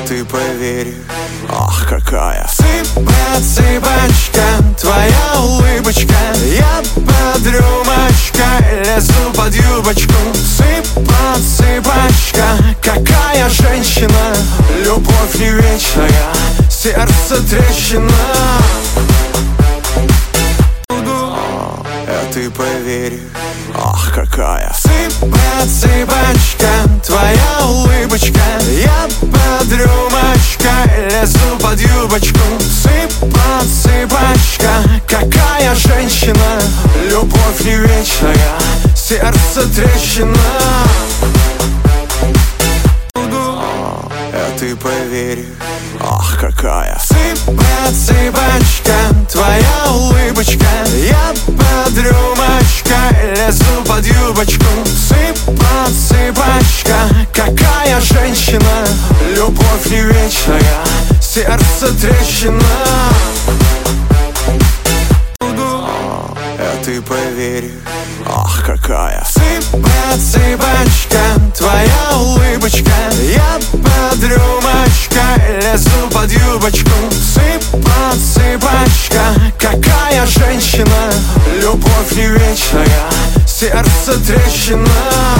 ты поверь, ах, какая цыпочка, твоя улыбочка. Я под рюмочкой лезу под юбочку. Цыпочка, какая женщина. Любовь не вечная, сердце трещина. Ты поверь, ах, какая цыпочка, твоя улыбочка. Я под рюмочкой лезу под юбочку. Цыпочка, какая женщина. Любовь не вечная, сердце трещина. Ты поверь, ах, какая цыпочка, твоя улыбочка. Я под рюмочкой лезу под юбочку. Цыпочка, какая женщина. Любовь не вечная, сердце трещина. Ты поверь, ах, какая цыпочка, твоя улыбочка. Я под рюмочкой лезу под юбочку. Цыпочка, какая женщина. Любовь не вечная, сердце трещина.